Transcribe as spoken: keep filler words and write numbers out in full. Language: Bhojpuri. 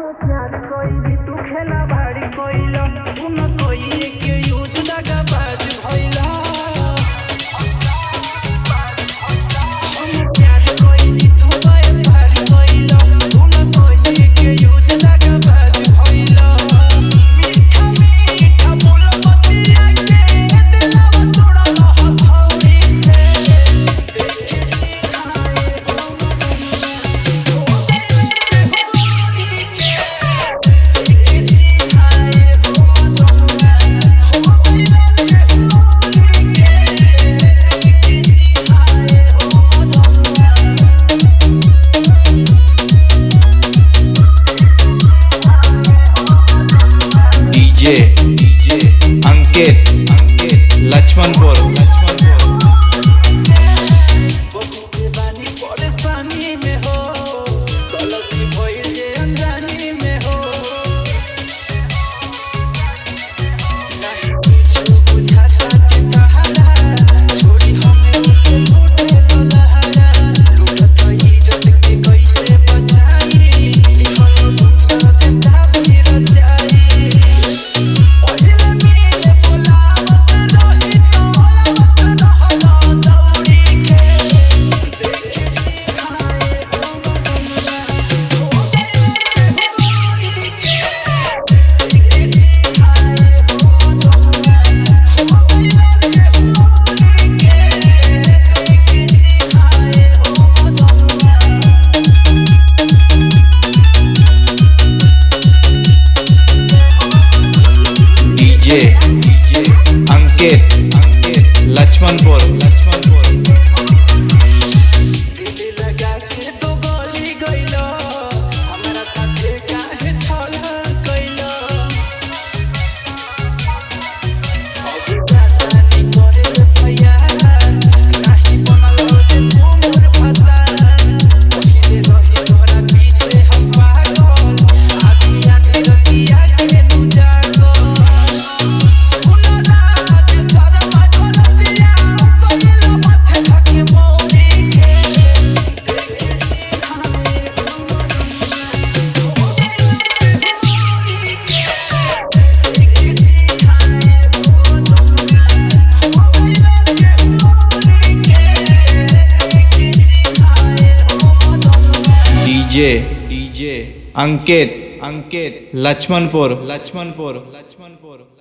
प्यार कोई तू खेला भाड़ी कोइला तू न कोई के यूज दगा बाज भइला प्यार कोई तू गए भाड़ी कोइला तू न कोई के यूज दगा बाज भइला मीठा मीठा बोल बतिया के दिलवा तोड़ा हथौड़ी से देखे चिढ़ाए डीजे डीजे अंकित अंकित लक्ष्मणपुर लक्ष्मणपुर बहुते बानी परेशानी में हो गलती भइल जे अनजानी में हो नहीं कुछ बुझाता के कहारा छोड़ी हमें उसे छोटे तो लहरा लूटत इज्जत के कैसे बचाई लिखल गुस्सा से साबी रचाई पहिले मिले बोलावत रही तो बोलावत रहला दौड़ी के देखे चिढ़ाए हो गइल होली के देखे चिढ़ाए हो गइल होली के देखे चिढ़ाए डीजे डीजे अंकित अंकित लक्ष्मणपुर लक्ष्मणपुर दिल लगा के तो बोली गइलो हमरा साथे काहे छल कइलो अब जातानी करे रे भैया नाही बनल हो जे मोर फसा पहिले रही तोरा पीछे हम पागल आधी आधी रतिया के नु जागो सुनो रात शर्मा गलतिया कइलो माथे धके मोरी के देखे चिढ़ाए हो गइल होली के देखे चिढ़ाए हो गइल होली के देखे चिढ़ाए हो डीजे डीजे अंकित अंकित लक्ष्मणपुर लक्ष्मणपुर लक्ष्मणपुर